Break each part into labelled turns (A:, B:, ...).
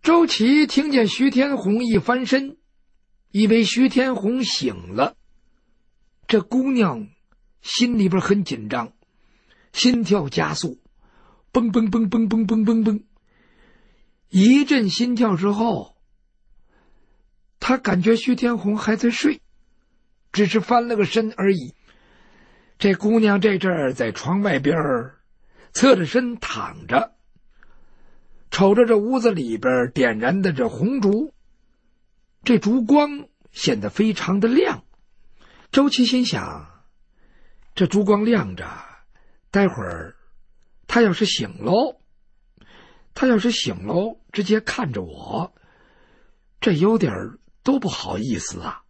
A: 周琦听见徐天红一翻身，以为徐天红醒了。这姑娘心里边很紧张，心跳加速，蹦蹦蹦蹦蹦蹦蹦蹦。一阵心跳之后，她感觉徐天红还在睡，只是翻了个身而已。这姑娘这阵儿在窗外边侧着身躺着，瞅着这屋子里边点燃的这红烛，这烛光显得非常的亮。周琦心想，这烛光亮着，待会儿他要是醒喽，直接看着我，这有点多不好意思啊。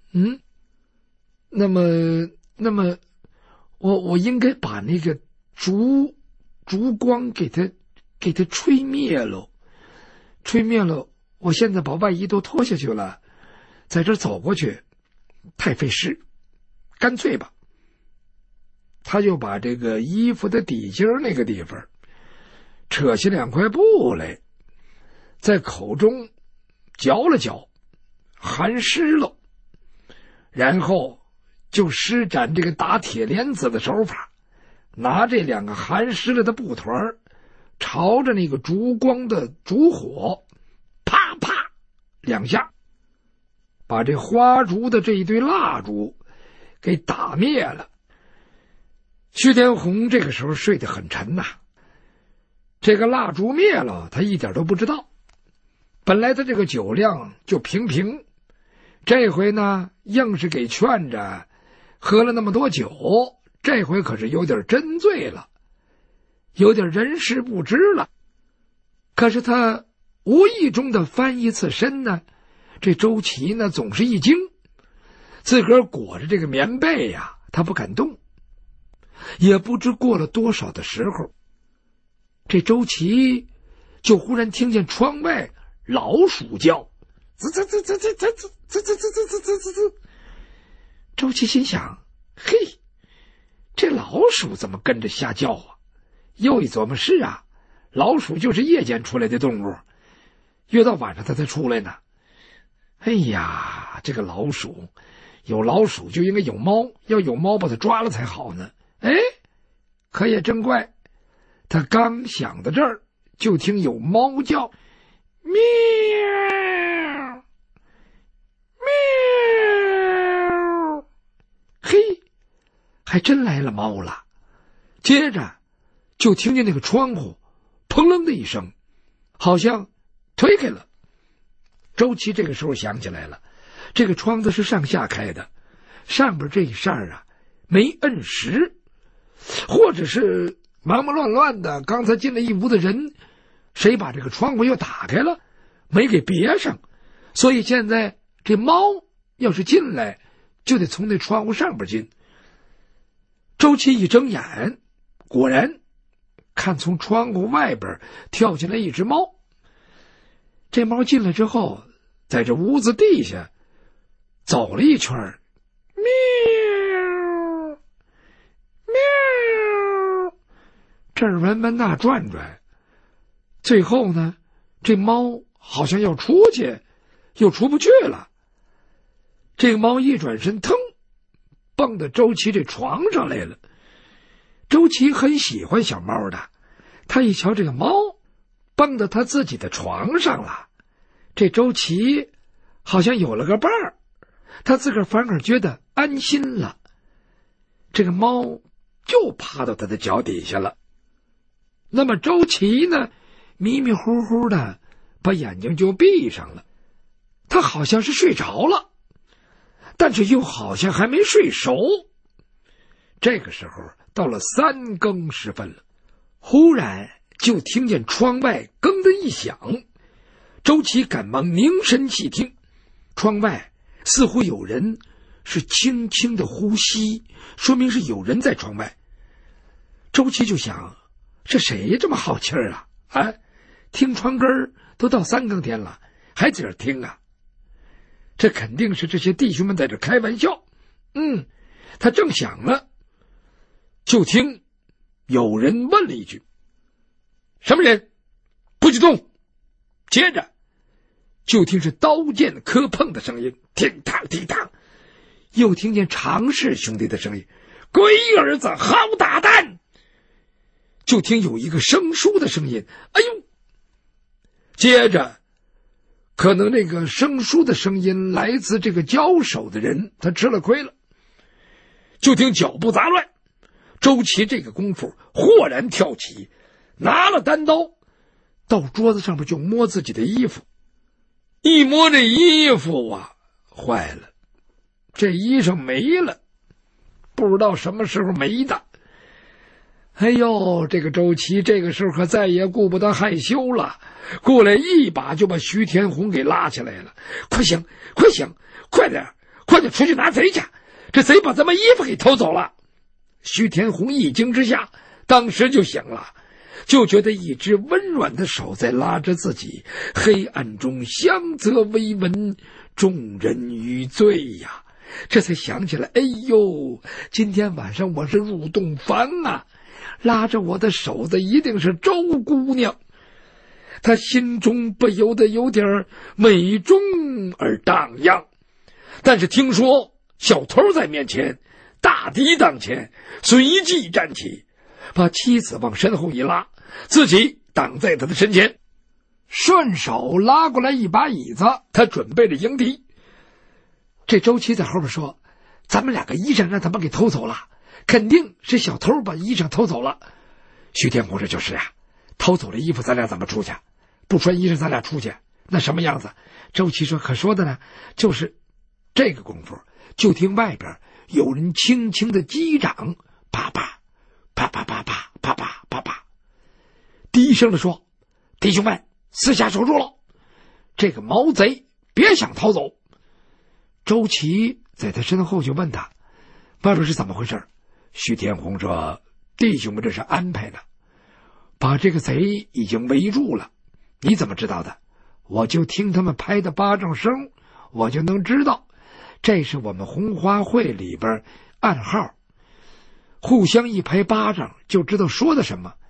A: 那么我应该把那个烛光给它吹灭了，我现在把外衣都脱下去了，在这走过去太费事，干脆吧。他就把这个衣服的底襟那个地方扯下2块布来，在口中嚼了嚼，含湿了，然后就施展这个打铁链子的手法，拿这2个含湿了的布团朝着那个烛光的烛火啪啪2下，把这花烛的这一堆蜡烛给打灭了。徐天红这个时候睡得很沉呐，这个蜡烛灭了他一点都不知道。本来他这个酒量就平，这回呢硬是给劝着，喝了那么多酒，这回可是有点真醉了，有点人事不知了。可是他无意中的翻一次身呢，这周琦呢总是一惊，自个儿裹着这个棉被呀，他不敢动。也不知过了多少的时候，这周琦就忽然听见窗外老鼠叫，滋滋滋滋滋滋滋滋滋滋滋滋滋滋。周琦心想，嘿，这老鼠怎么跟着瞎叫啊？又一琢磨，是啊，老鼠就是夜间出来的动物，越到晚上它才出来呢。哎呀，这个老鼠，有老鼠就应该有猫，要有猫把它抓了才好呢。哎，可也真怪，他刚想到这儿，就听有猫叫，喵喵，嘿，还真来了猫了。接着就听见那个窗户砰楞的一声，好像推开了。周琦这个时候想起来了，这个窗子是上下开的，上边这一扇啊没摁实，或者是忙忙乱乱的，刚才进了一屋的人，谁把这个窗户又打开了，没给别上，所以现在这猫要是进来，就得从那窗户上边进。周琦一睁眼，果然看从窗户外边跳进来一只猫。这猫进来之后，在这屋子地下走了一圈，喵喵，这儿闻闻那转转，最后呢，这猫好像要出去，又出不去了。这个猫一转身，腾，蹦到周琦这床上来了。周琦很喜欢小猫的，他一瞧这个猫蹦到他自己的床上了，这周琦好像有了个伴儿，他自个儿反而觉得安心了。这个猫就趴到他的脚底下了。那么周琦呢，迷迷糊糊的把眼睛就闭上了，他好像是睡着了，但是又好像还没睡熟。这个时候到了3更时分了，忽然就听见窗外更的一响，周琦赶忙凝神细听，窗外似乎有人是轻轻的呼吸，说明是有人在窗外。周琦就想，是谁这么好气儿啊？听窗根都到3更天了，还在这听啊？这肯定是这些弟兄们在这开玩笑。他正想呢，就听有人问了一句：“什么人？不许动！”接着就听是刀剑磕碰的声音，叮当叮当，又听见常氏兄弟的声音，龟儿子好大胆，就听有一个生疏的声音，哎呦，接着可能那个生疏的声音来自这个交手的人，他吃了亏了，就听脚步杂乱，周琦这个功夫豁然跳起，拿了单刀到桌子上面就摸自己的衣服，一摸这衣服啊，坏了，这衣裳没了，不知道什么时候没的。哎呦，这个周琦这个时候可再也顾不得害羞了，过来一把就把徐天红给拉起来了。快醒，快醒，快点出去拿贼去，这贼把咱们衣服给偷走了。徐天红一惊之下，当时就醒了，就觉得一只温软的手在拉着自己，黑暗中香泽微闻，众人余醉呀。这才想起来，哎呦，今天晚上我是入洞房啊，拉着我的手的一定是周姑娘。他心中不由得有点美中而荡漾，但是听说小偷在面前，大敌当前，随即站起，把妻子往身后一拉，自己挡在他的身前，顺手拉过来一把椅子，他准备着迎敌。这周琦在后边说，咱们两个衣裳让他们给偷走了，肯定是小偷把衣裳偷走了。徐天红说，就是啊，偷走了衣服咱俩怎么出去？不穿衣裳咱俩出去那什么样子？周琦说，可说的呢，就是这个功夫，就听外边有人轻轻的击掌，啪啪啪啪啪啪啪啪啪啪，低声的说，弟兄们四下守住了，这个毛贼别想逃走。周琦在他身后就问他，外边是怎么回事？徐天红说，弟兄们这是安排的，把这个贼已经围住了。你怎么知道的？我就听他们拍的巴掌声，我就能知道，这是我们红花会里边暗号，互相一拍巴掌就知道说的什么。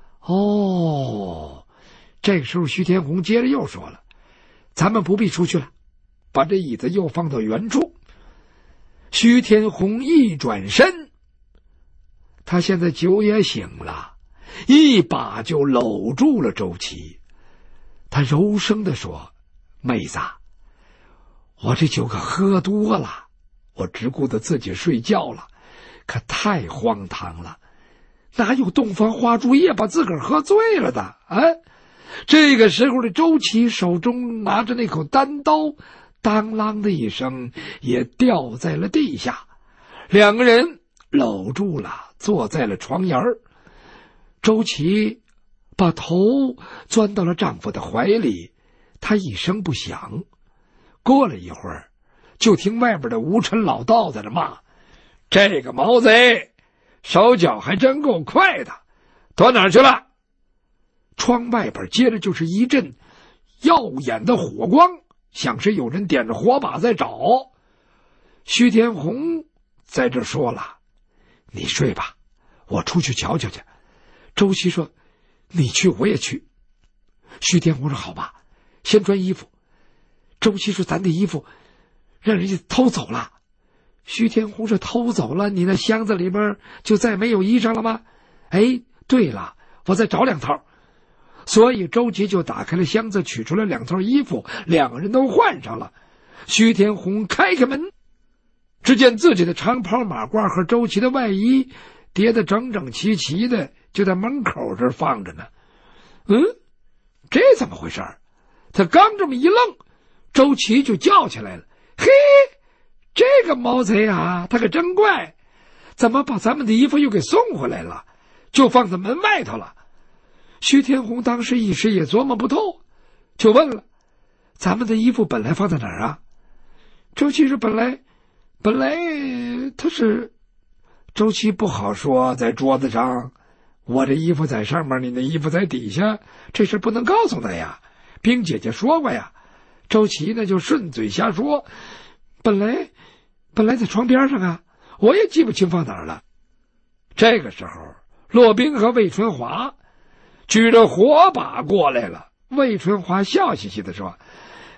A: 哦，这个时候徐天红接着又说了，咱们不必出去了，把这椅子又放到原处。徐天红一转身，他现在酒也醒了，一把就搂住了周琦。他柔声地说，妹子，我这酒可喝多了，我只顾得自己睡觉了，可太荒唐了，哪有洞房花烛夜把自个儿喝醉了的啊？这个时候的周琦手中拿着那口单刀，当啷的一声也掉在了地下，两个人搂住了，坐在了床沿儿。周琦把头钻到了丈夫的怀里，他一声不响。过了一会儿，就听外边的吴陈老道在那骂，这个毛贼手脚还真够快的，躲哪儿去了？窗外边接着就是一阵耀眼的火光，像是有人点着火把在找。徐天红在这说了，你睡吧，我出去瞧瞧去。周琦说，你去我也去。徐天红说，好吧，先穿衣服。周琦说，咱的衣服让人家偷走了。徐天红说，偷走了，你那箱子里边就再没有衣裳了吗？哎，对了，我再找两套。所以周琦就打开了箱子，取出了两套衣服，两个人都换上了。徐天红开开门，只见自己的长袍马褂和周琦的外衣叠得整整齐齐的，就在门口这儿放着呢。这怎么回事？他刚这么一愣，周琦就叫起来了，嘿，这个毛贼啊，他可真怪，怎么把咱们的衣服又给送回来了，就放在门外头了。徐天红当时一时也琢磨不透，就问了，咱们的衣服本来放在哪儿啊？周琦说，本来他是，周琦不好说，在桌子上，我这衣服在上面，你的衣服在底下，这事不能告诉他呀。冰姐姐说过呀。周琦呢就顺嘴瞎说，本来在床边上啊，我也记不清放哪儿了。这个时候，骆宾和魏春华举着火把过来了。魏春华笑嘻嘻地说，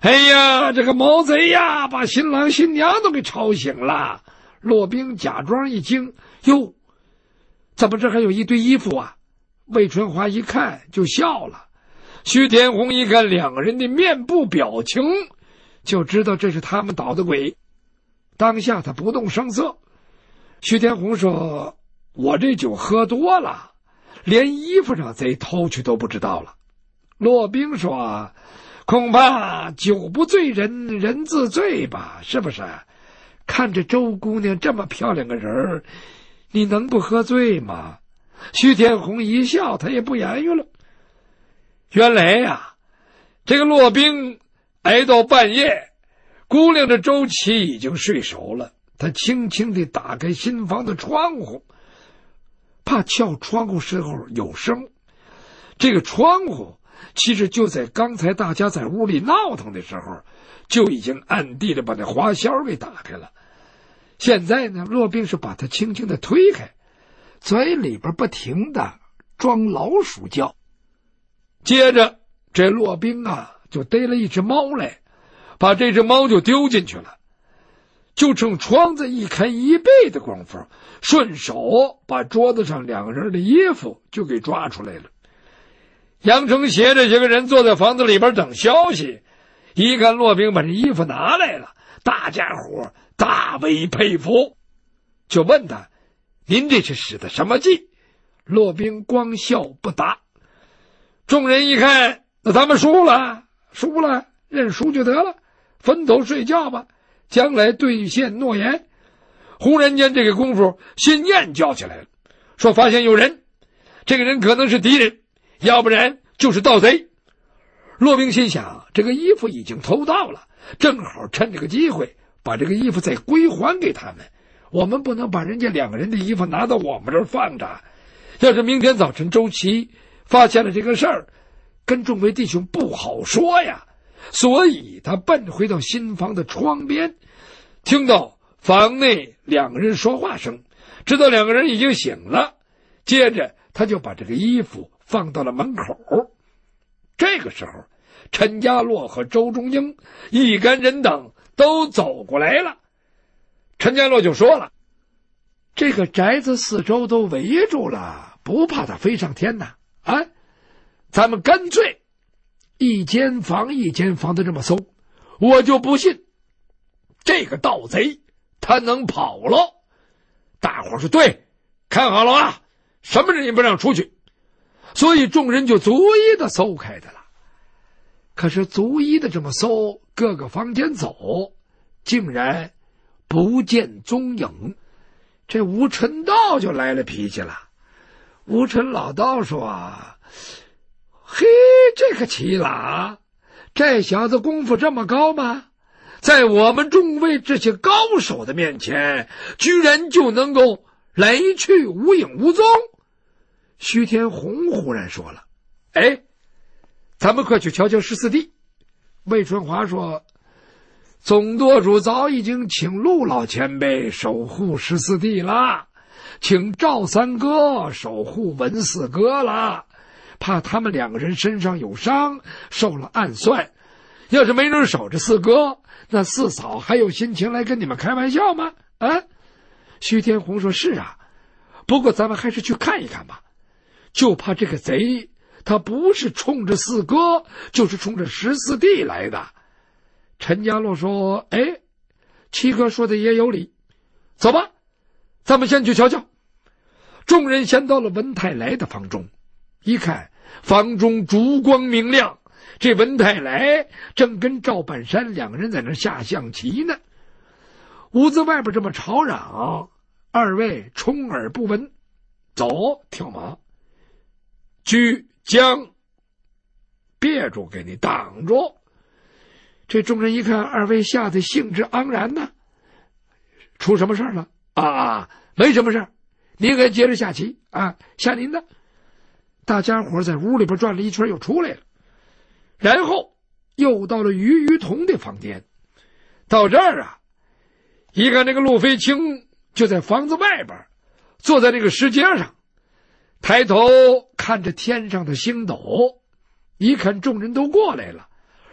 A: 哎呀，这个毛贼呀，把新郎新娘都给吵醒了。骆宾假装一惊，哟，怎么这还有一堆衣服啊？魏春华一看就笑了。徐天红一看两个人的面部表情，就知道这是他们捣的鬼。当下他不动声色。徐天红说：“我这酒喝多了，连衣服让贼偷去都不知道了。”骆宾说：“恐怕酒不醉人，人自醉吧，是不是？看着周姑娘这么漂亮个人，你能不喝醉吗？”徐天红一笑，他也不言语了。原来呀，这个骆宾挨到半夜，姑娘的周琦已经睡熟了。他轻轻地打开新房的窗户，怕撬窗户时候有声。这个窗户其实就在刚才大家在屋里闹腾的时候，就已经暗地里把那花销给打开了。现在呢，骆宾是把它轻轻地推开，嘴里边不停地装老鼠叫。接着这骆宾啊就逮了一只猫来，把这只猫就丢进去了。就趁窗子一开一倍的功夫，顺手把桌子上两个人的衣服就给抓出来了。杨承协这些个人坐在房子里边等消息，一看骆宾把这衣服拿来了，大家伙大为佩服，就问他：“您这是使的什么计？”骆宾光笑不答。众人一看，那咱们输了，认输就得了，分头睡觉吧，将来兑现诺言。忽然间这个功夫，新燕叫起来了，说发现有人，这个人可能是敌人，要不然就是盗贼。骆宾心想，这个衣服已经偷到了，正好趁这个机会把这个衣服再归还给他们。我们不能把人家两个人的衣服拿到我们这儿放着，要是明天早晨周琦发现了这个事儿，跟众位弟兄不好说呀。所以他奔回到新房的窗边，听到房内两个人说话声，知道两个人已经醒了。接着他就把这个衣服放到了门口。这个时候，陈家洛和周中英一干人等都走过来了。陈家洛就说了：“这个宅子四周都围住了，不怕他飞上天呐？啊，咱们干脆一间房一间房的这么搜，我就不信这个盗贼他能跑了。”大伙说：“对，看好了啊，什么人也不让出去。”所以众人就逐一的搜开的了。可是逐一的这么搜，各个房间走，竟然不见踪影。这吴陈道就来了脾气了。吴陈老道说：“嘿，这可奇了啊！这小子功夫这么高吗？在我们众位这些高手的面前，居然就能够来去无影无踪。”徐天红忽然说了：“哎，咱们快去瞧瞧十四弟。”魏春华说：“总舵主早已经请陆老前辈守护十四弟了，请赵三哥守护文四哥了，怕他们两个人身上有伤，受了暗算。要是没人守着四哥，那四嫂还有心情来跟你们开玩笑吗？”啊，徐天红说：“是啊，不过咱们还是去看一看吧。就怕这个贼他不是冲着四哥，就是冲着十四弟来的。”陈家洛说：“哎，七哥说的也有理，走吧，咱们先去瞧瞧。”众人先到了文泰来的房中，一看房中烛光明亮，这文泰来正跟赵半山两个人在那下象棋呢。屋子外边这么吵嚷，二位充耳不闻。走，跳马，居将别住，给你挡住。这众人一看，二位吓得兴致盎然呢。出什么事了？啊，没什么事，您该接着下棋啊，下您的。大家伙在屋里边转了一圈又出来了，然后又到了于同的房间。到这儿啊，一看那个陆飞清就在房子外边坐在那个石阶上，抬头看着天上的星斗。一看众人都过来了，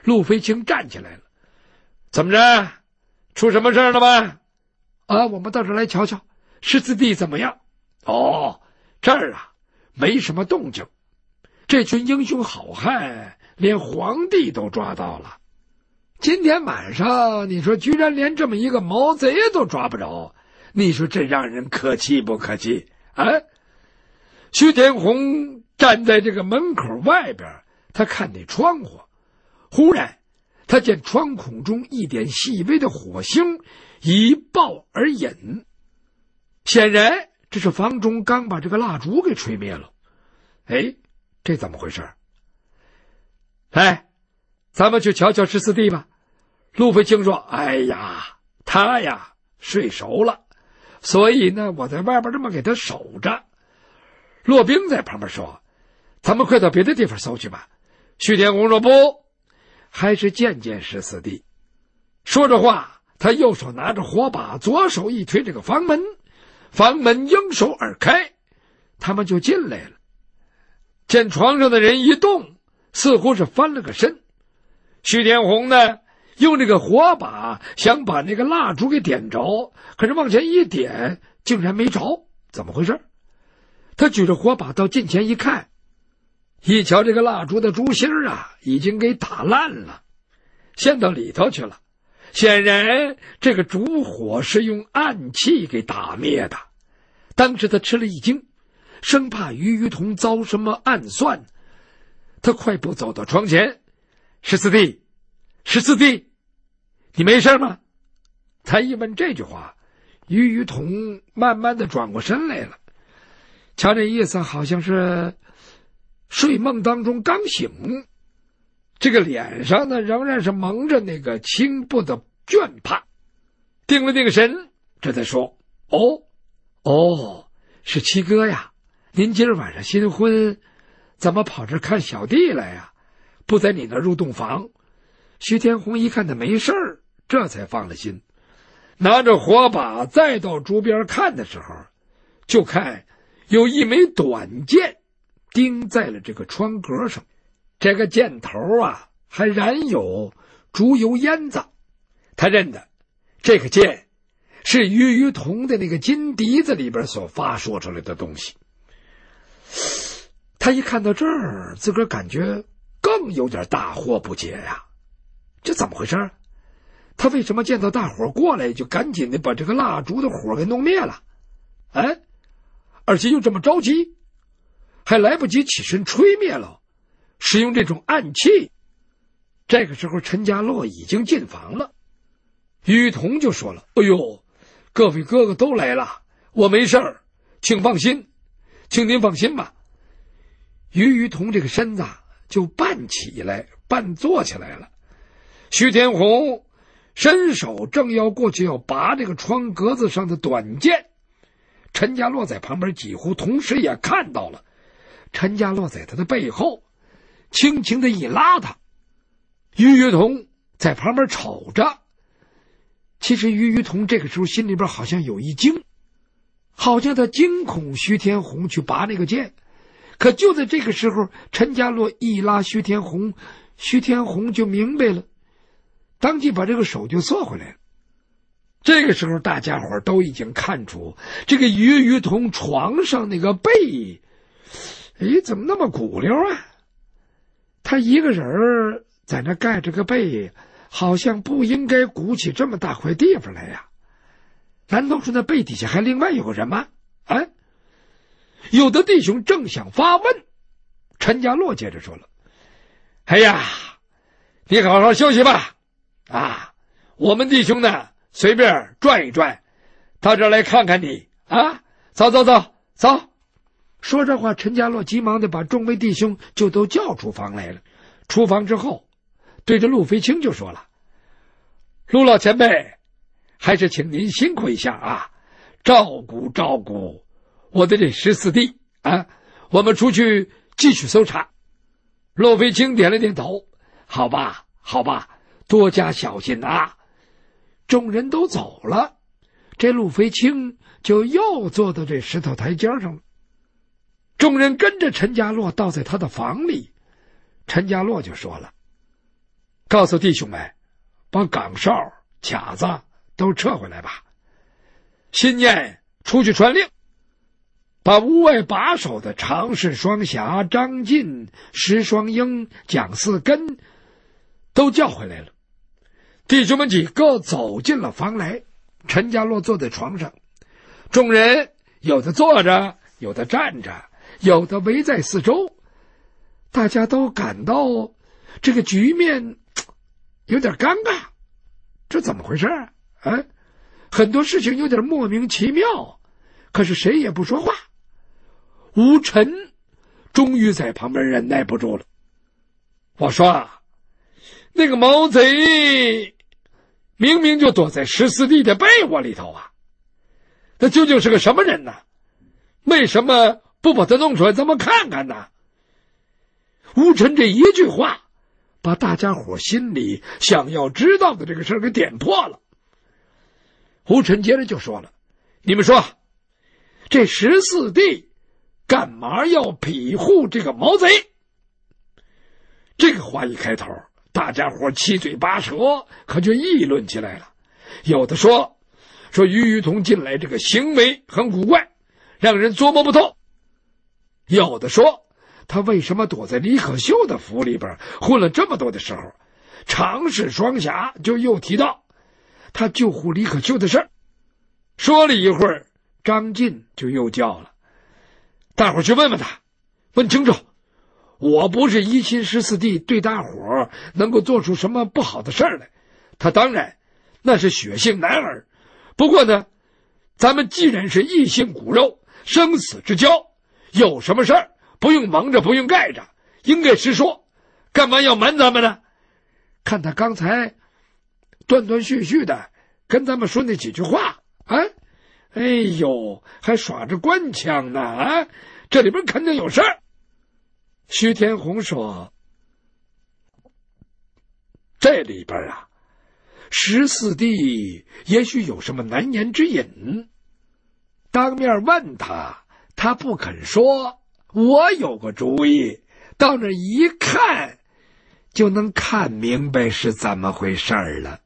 A: 陆飞清站起来了。怎么着？出什么事了吗？我们到这儿来瞧瞧，十四弟怎么样？这儿啊，没什么动静。这群英雄好汉连皇帝都抓到了。今天晚上你说居然连这么一个毛贼都抓不着，你说这让人可气不可气啊？徐天红站在这个门口外边，他看那窗户，忽然他见窗孔中一点细微的火星一爆而隐，显然这是房中刚把这个蜡烛给吹灭了。这怎么回事？来，咱们去瞧瞧十四弟吧。陆飞清说，他呀睡熟了，所以呢我在外边这么给他守着。骆兵在旁边说，咱们快到别的地方搜去吧。徐天红说，不，还是见见十四弟。说着话，他右手拿着火把，左手一推这个房门，房门应手而开，他们就进来了。见床上的人一动，似乎是翻了个身。徐天红呢，用这个火把想把那个蜡烛给点着，可是往前一点，竟然没着，怎么回事？他举着火把到近前一看，一瞧这个蜡烛的烛芯已经给打烂了，陷到里头去了。显然这个烛火是用暗器给打灭的。当时他吃了一惊，生怕于同遭什么暗算，他快步走到床前，十四弟，你没事吗？他一问这句话，于同慢慢的转过身来了，瞧这意思好像是睡梦当中刚醒，这个脸上呢仍然是蒙着那个轻薄的倦怕，定了定神，这才说，是七哥呀，您今儿晚上新婚，怎么跑这看小弟来呀？不在你那入洞房。徐天红一看他没事儿，这才放了心，拿着火把再到竹边看的时候，就看有一枚短剑钉在了这个窗格上，这个箭头还染有竹油烟子。他认得这个剑是于同的那个金笛子里边所发说出来的东西。他一看到这儿，自个儿感觉更有点大惑不解呀，这怎么回事？他为什么见到大伙过来就赶紧的把这个蜡烛的火给弄灭了？而且又这么着急，还来不及起身吹灭了，使用这种暗器。这个时候陈家洛已经进房了，于同就说了，各位哥哥都来了，我没事儿，请您放心吧。于同这个身子就半起来半坐起来了。徐天红伸手正要过去要拔这个窗格子上的短剑，陈家洛在旁边几乎同时也看到了，陈家洛在他的背后轻轻的一拉他。于同在旁边瞅着，其实于同这个时候心里边好像有一惊，好像他惊恐徐天红去拔那个剑。可就在这个时候，陈家洛一拉徐天红，徐天红就明白了，当即把这个手就缩回来了。这个时候大家伙都已经看出这个于同床上那个背怎么那么鼓溜啊？他一个人在那盖着个被，好像不应该鼓起这么大块地方来呀。难道说那背底下还另外有个人吗？有的弟兄正想发问，陈家洛接着说了，你好好休息吧，我们弟兄呢随便转一转，到这儿来看看你走。说这话，陈家洛急忙的把众位弟兄就都叫出房来了。出房之后，对着陆飞清就说了，陆老前辈，还是请您辛苦一下照顾我的这十四弟我们出去继续搜查。陆飞清点了点头，好吧，多加小心众人都走了，这陆飞清就又坐到这石头台阶上了。众人跟着陈家洛到在他的房里，陈家洛就说了， 告诉弟兄们，把岗哨、卡子都撤回来吧。新年出去传令，把屋外把守的常侍双侠、张进、石双英、蒋四根都叫回来了。弟兄们几个走进了房来，陈家洛坐在床上，众人有的坐着，有的站着，有的围在四周，大家都感到这个局面有点尴尬，这怎么回事啊？很多事情有点莫名其妙，可是谁也不说话。吴晨终于在旁边忍耐不住了，我说那个毛贼明明就躲在十四弟的被窝里头啊，他究竟是个什么人呢？为什么不把他弄出来咱们看看呢？吴晨这一句话把大家伙心里想要知道的这个事儿给点破了。吴晨接着就说了，你们说这十四弟干嘛要庇护这个毛贼？这个话一开头，大家伙七嘴八舌，可就议论起来了。有的说于同进来这个行为很古怪，让人琢磨不透。有的说他为什么躲在李可秀的府里边混了这么多的时候，常侍双侠就又提到他救护李可秀的事儿。说了一会儿，张进就又叫了，大伙儿去问问他，问清楚。我不是疑心十四弟对大伙儿能够做出什么不好的事儿来，他当然那是血性男儿，不过呢，咱们既然是异性骨肉，生死之交，有什么事儿不用蒙着，不用盖着，应该实说，干嘛要瞒咱们呢？看他刚才断断续续的跟咱们说那几句话啊，哎呦，还耍着官腔呢啊！这里边肯定有事儿。徐天红说，这里边啊，十四弟也许有什么难言之隐，当面问他，他不肯说。我有个主意，到那一看就能看明白是怎么回事了。